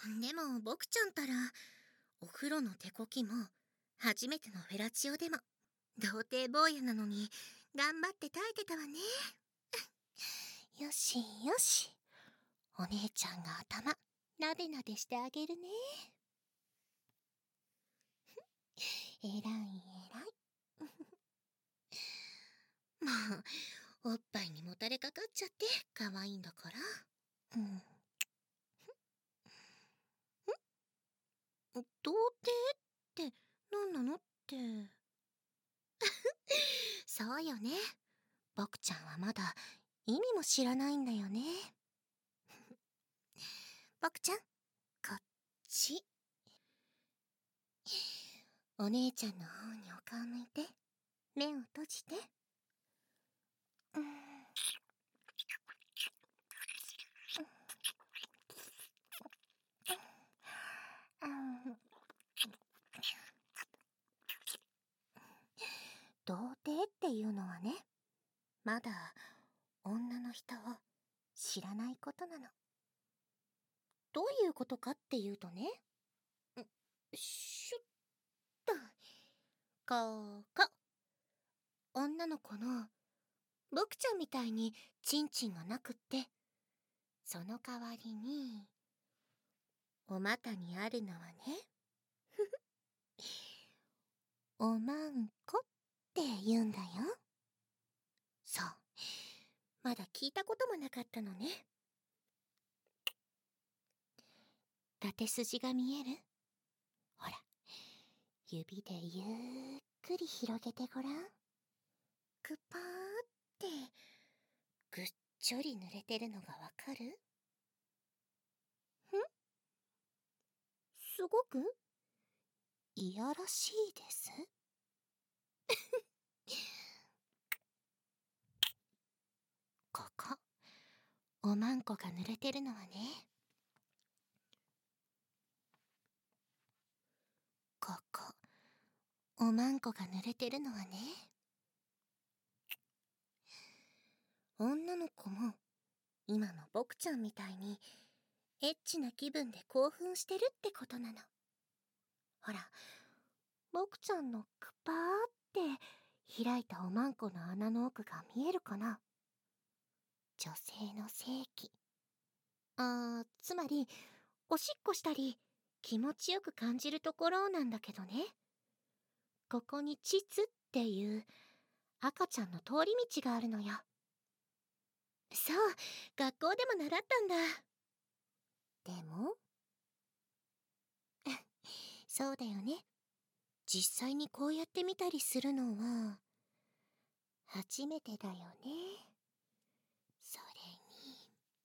でも僕ちゃんたらお風呂の手こきも初めてのフェラチオでも童貞坊やなのに頑張って耐えてたわね。 よしよし、お姉ちゃんが頭なでなでしてあげるね。えらいえらい。 もうおっぱいにもたれかかっちゃって可愛いんだから。童貞って何なのって。 そうよね。僕ちゃんはまだ意味も知らないんだよね。僕ちゃん、こっち。お姉ちゃんの方にお顔向いて、目を閉じて。童貞っていうのはね、まだ女の人を知らないことなの。どういうことかっていうとね、シュッと、こ、女の子の僕ちゃんみたいにチンチンがなくって、その代わりに、お股にあるのはね、おまんこって言うんだよ。そう。まだ聞いたこともなかったのね。縦筋が見える？ほら、指でゆっくり広げてごらん。くぱーって、ぐっちょり濡れてるのがわかる？すごくいやらしいです。ここ、おまんこが濡れてるのはね、ここ、おまんこが濡れてるのはね、女の子も今の僕ちゃんみたいにエッチな気分で興奮してるってことなの。ほら、僕ちゃんのくぱーって開いたおまんこの穴の奥が見えるかな？女性の性器。つまり、おしっこしたり気持ちよく感じるところなんだけどね。ここに膣っていう赤ちゃんの通り道があるのよ。そう、学校でも習ったんだ。でもそうだよね。実際にこうやって見たりするのは初めてだよね。それに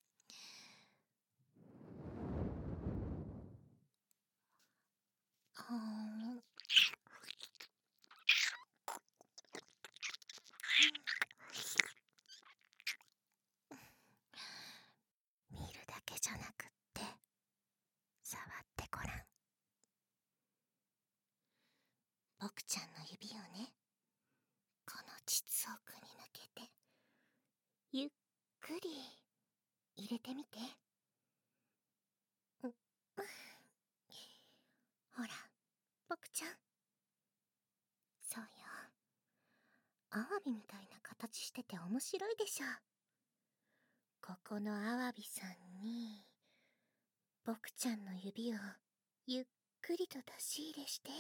見るだけじゃなくって触ってごらん。僕ちゃんの指をね、この膣奥に抜けてゆっくり入れてみて。ほら、僕ちゃん。そうよ。アワビみたいな形してて面白いでしょ。ここのアワビさんに僕ちゃんの指をゆっくりと出し入れして。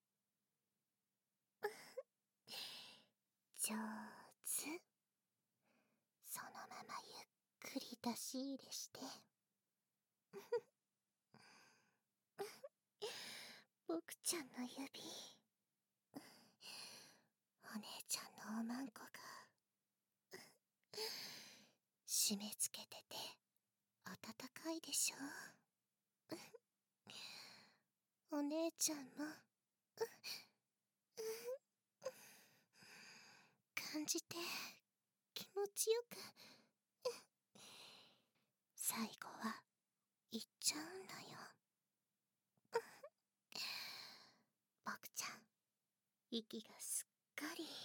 上手。そのままゆっくり出し入れして。僕ちゃんの指、お姉ちゃんのおまんこが締め付けてて温かいでしょ。お姉ちゃんも感じて気持ちよく最後は行っちゃうんだよ。僕ちゃん、息がすっかり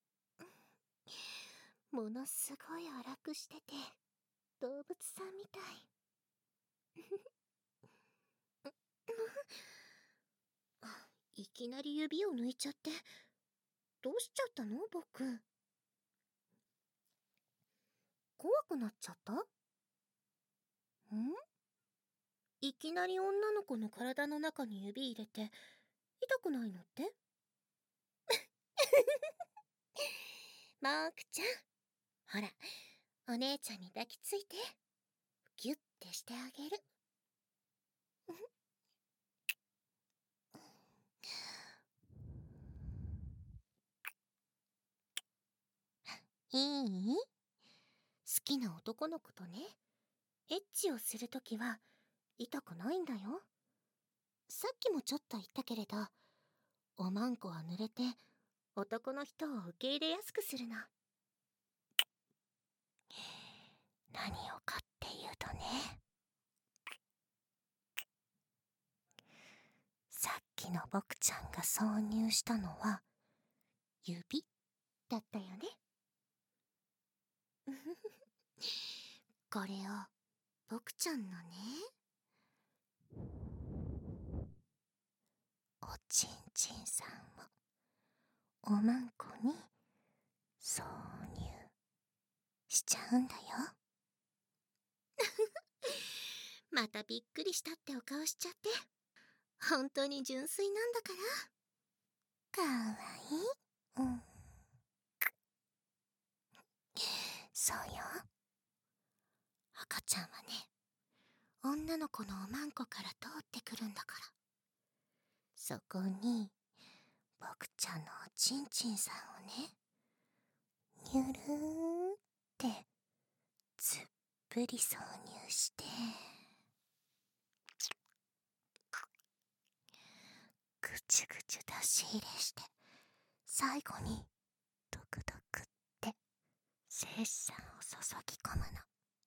ものすごい荒くしてて動物さんみたい。 きなり指を抜いちゃって、どうしちゃったの僕？怖くなっちゃった？いきなり女の子の体の中に指入れて痛くないのって？モクちゃん、ほら、お姉ちゃんに抱きついてギュッてしてあげる。いい？好きな男の子とね、エッチをするときは痛くないんだよ。さっきもちょっと言ったけれど、おまんこは濡れて男の人を受け入れやすくするの。何をかっていうとね、さっきの僕ちゃんが挿入したのは指だったよね。これを僕ちゃんのね、おちんちんさんをおまんこに挿入しちゃうんだよ。またびっくりしたってお顔しちゃって、本当に純粋なんだから。かわいい。そうよ。赤ちゃんはね、女の子のおまんこから通ってくるんだから。そこに僕ちゃんのおちんちんさんをね、にゅるーってずっぷり挿入して、ぐちゅぐちゅ出し入れして、最後にドクドクって精子さんを注ぎ込むの。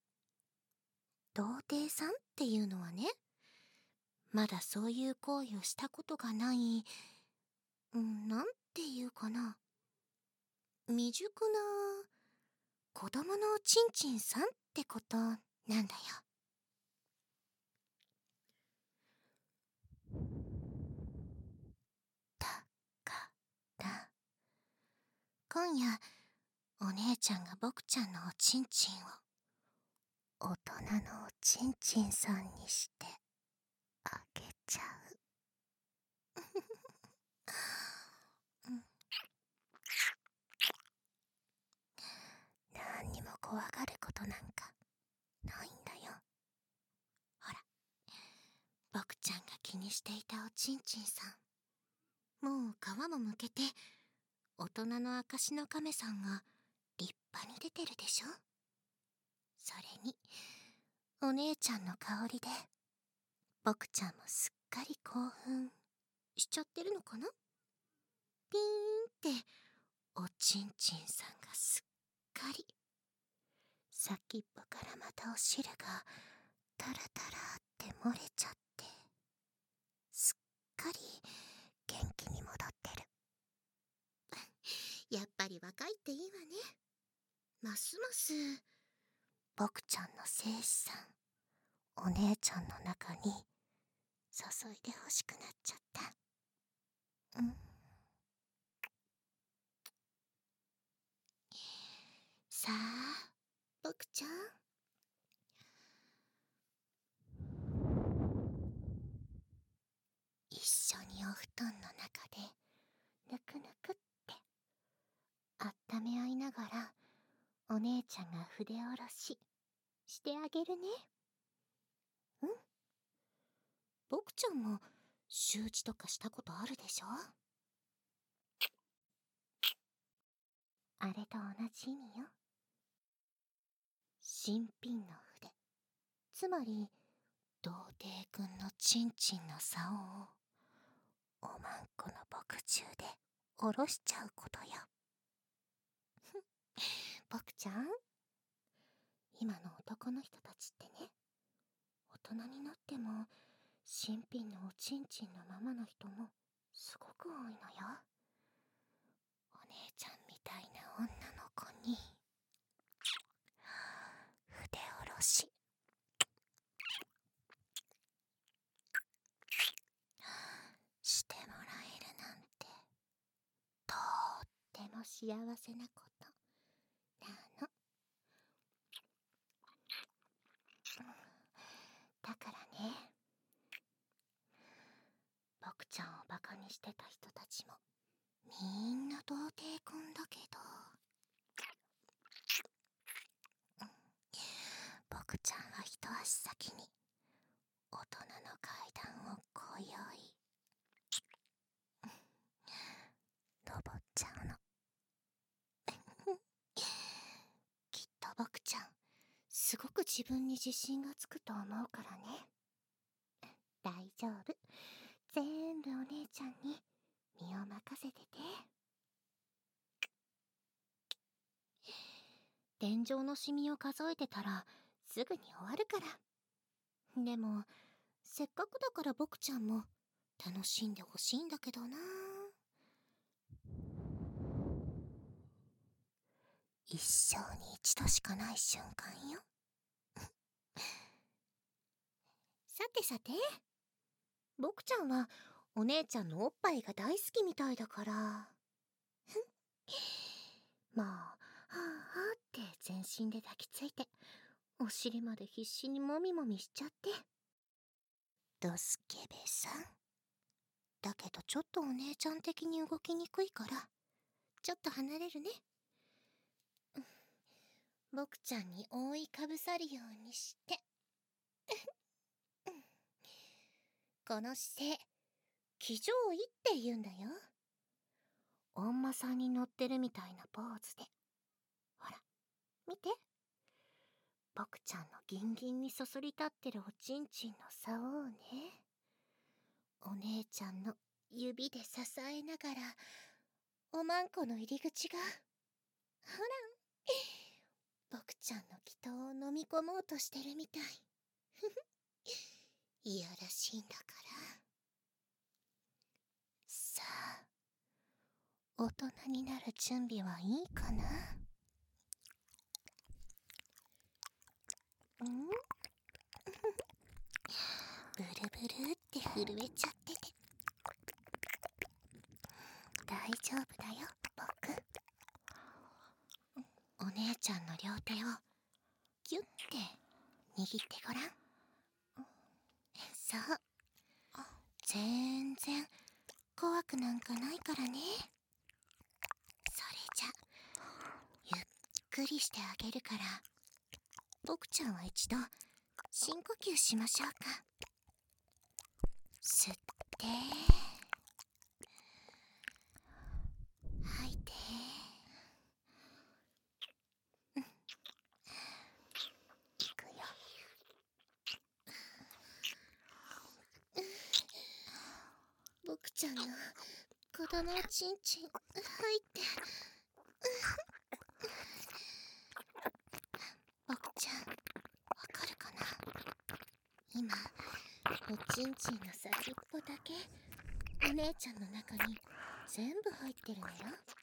童貞さんっていうのはね、まだそういう行為をしたことがない、なんていうかな、未熟な子供のおちんちんさんってことなんだよ。だから今夜お姉ちゃんが僕ちゃんのおちんちんを大人のおちんちんさんにしてあげちゃう。何にも怖がることなんかないんだよ。ほら、僕ちゃんが気にしていたおちんちんさん、もう皮もむけて大人の証の亀さんが立派に出てるでしょ。それにお姉ちゃんの香りで僕ちゃんもすっかり興奮しちゃってるのかな。ピーンっておちんちんさんがすっかり、先っぽからまたお汁がタラタラって漏れちゃって、すっかり元気に戻ってる。やっぱり若いっていいわね。ますます僕ちゃんの精子さん、お姉ちゃんの中に注いでほしくなっちゃった。さあ、僕ちゃん、一緒にお布団の中でぬくぬくってあっため合いながらお姉ちゃんが筆下ろししてあげるね。僕ちゃんも習字とかしたことあるでしょ。あれと同じ意味よ。新品の筆、つまり童貞くんのちんちんの竿をおまんこの牧中で下ろしちゃうことよ。僕ちゃん、今の男の人たちってね、大人になっても新品のおちんちんのままの人もすごく多いのよ。お姉ちゃんみたいな女の子に筆下ろししてもらえるなん幸せなことなの。だからね、僕ちゃんをバカにしてた人たちもみんな童貞くんだけど、僕ちゃんは一足先に大人の階段を今宵登っちゃうの。きっと僕ちゃんすごく自分に自信がつくと思うからね。大丈夫、全部お姉ちゃんに身を任せてて。天井のシミを数えてたらすぐに終わるから。でもせっかくだから僕ちゃんも楽しんでほしいんだけどな。一生に一度しかない瞬間よ。さてさて、僕ちゃんはお姉ちゃんのおっぱいが大好きみたいだからまあ、はあはあって全身で抱きついて、お尻まで必死にもみもみしちゃって。ドスケベさん。だけどちょっとお姉ちゃん的に動きにくいから、ちょっと離れるね。僕ちゃんに覆いかぶさるようにしてこの姿勢、騎乗位って言うんだよ。おんまさんに乗ってるみたいなポーズで。ほら、見て。僕ちゃんのギンギンにそそり立ってるおちんちんの竿をね、お姉ちゃんの指で支えながら、おまんこの入り口が、ほら、僕ちゃんの気筒を飲み込もうとしてるみたい。いやらしいんだから。さあ、大人になる準備はいいかな。ブルブルって震えちゃってて。大丈夫だよ、僕。お姉ちゃんの両手をギュッて握ってごらん。そう、全然怖くなんかないからね。それじゃゆっくりしてあげるから、僕ちゃんは一度深呼吸しましょうか。吸って吐いて。いくよ。僕ちゃんの子供おちんちん入って僕ちゃん、わかるかな。今おちんちんの先っぽだけお姉ちゃんの中に全部入ってるのよ。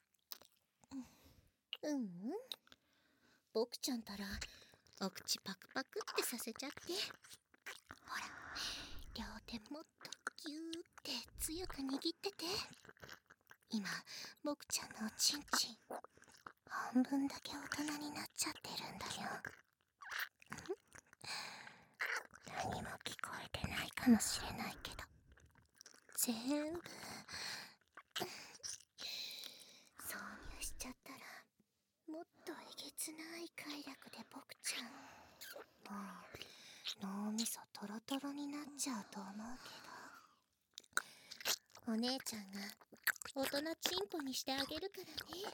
僕ちゃんたらお口パクパクってさせちゃって。ほら、両手もっとギューって強く握ってて。今僕ちゃんのおちんちん半分だけ大人になっちゃってるんだよ。何も聞こえてないかもしれないけど、全部挿入しちゃったら、もっとえげつない快楽で僕ちゃんもう脳みそトロトロになっちゃうと思うけど、お姉ちゃんが大人チンポにしてあげるからね。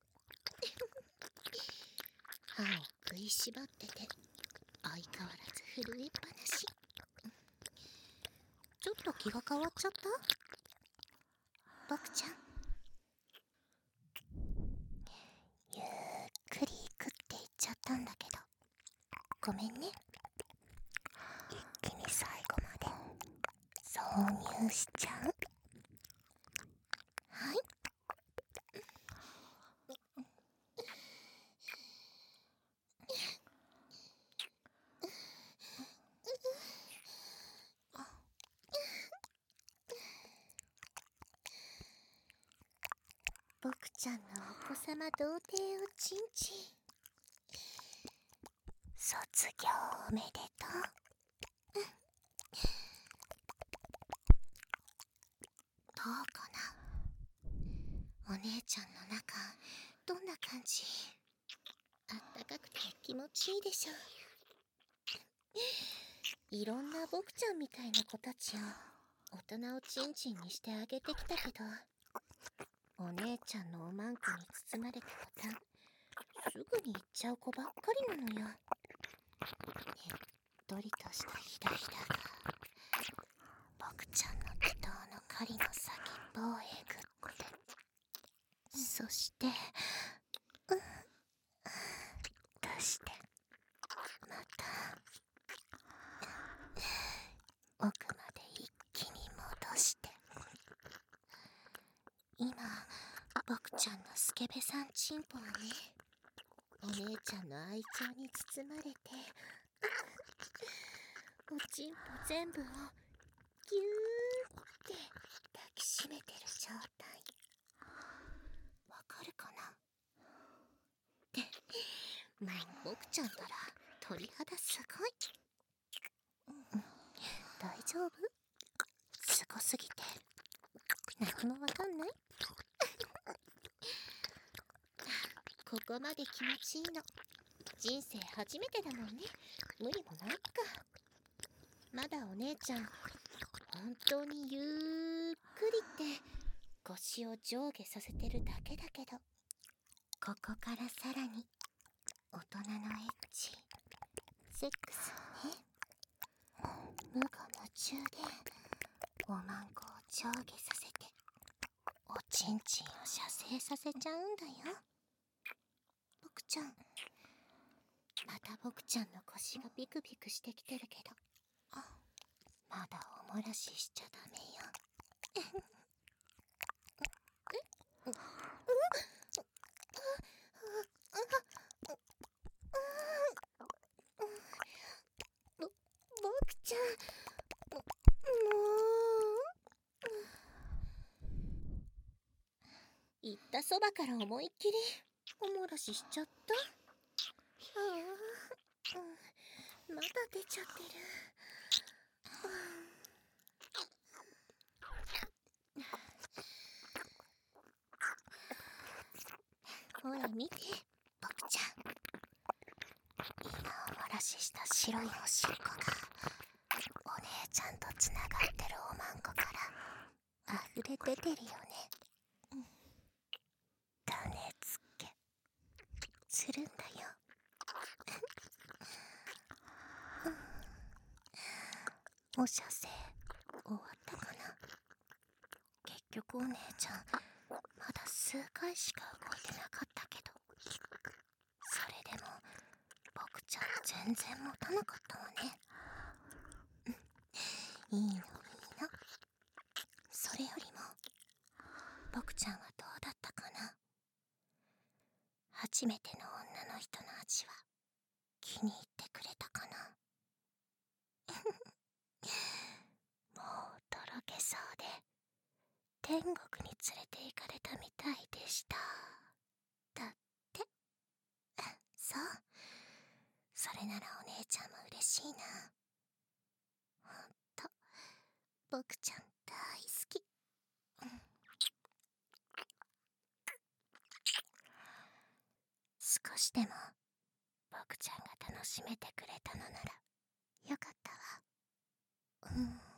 歯を食いしばってて相変わらず震えっぱなし。ちょっと気が変わっちゃった？僕ちゃん、ゆっくり行くって言っちゃったんだけど、ごめんね。一気に最後まで挿入しちゃう。はい。 僕ちゃんのお子様童貞おちんちん、卒業おめでとう。どうかな、お姉ちゃんの中どんな感じ？あったかくて気持ちいいでしょ。いろんな僕ちゃんみたいな子たちを大人をちんちんにしてあげてきたけど、お姉ちゃんのおまんこに包まれた途端すぐに行っちゃう子ばっかりなのよ。ねっとりとしたひだひだが僕ちゃんの祈祷の狩りの先っぽをえぐって、そして出してまた奥まで一気に戻して、今僕ちゃんのスケベさんチンポはね、お姉ちゃんの愛情に包まれておちんぽ全部をぎゅーって抱きしめてる状態。わかるかな？ってもう僕ちゃんったら鳥肌すごい。大丈夫？すごすぎて何もわかんない？ここまで気持ちいいの人生初めてだもんね。無理もないか。まだお姉ちゃん本当にゆっくりって腰を上下させてるだけだけど、ここからさらに大人のエッチセックスをね、無我夢中でおまんこを上下させておちんちんを射精させちゃうんだよ。僕ちゃん、また僕ちゃんの腰がビクビクしてきてるけど、まだおもらししちゃダメよ。僕ちゃん、もう言ったそばから思いっきりおもらししちゃった。まだ出ちゃってる。ほら見て、僕ちゃん、今おもらしした白いおしっこがお姉ちゃんとつながってるおまんこから溢れ出てるよね。種付けするんだよ。お射精終わったかな？結局お姉ちゃんまだ数回しか動いてなかったけど、それでも僕ちゃん全然持たなかったわね。いいのいいの。それよりも僕ちゃんはどうだったかな？初めての女の人の味は気に入ってくれたかな？もうとろけそうで天国に連れて行かれたみたいでした。だって。そう。それならお姉ちゃんも嬉しいな。ほんと僕ちゃん大好き。少しでも僕ちゃんが楽しめてくれたのならよかったわ。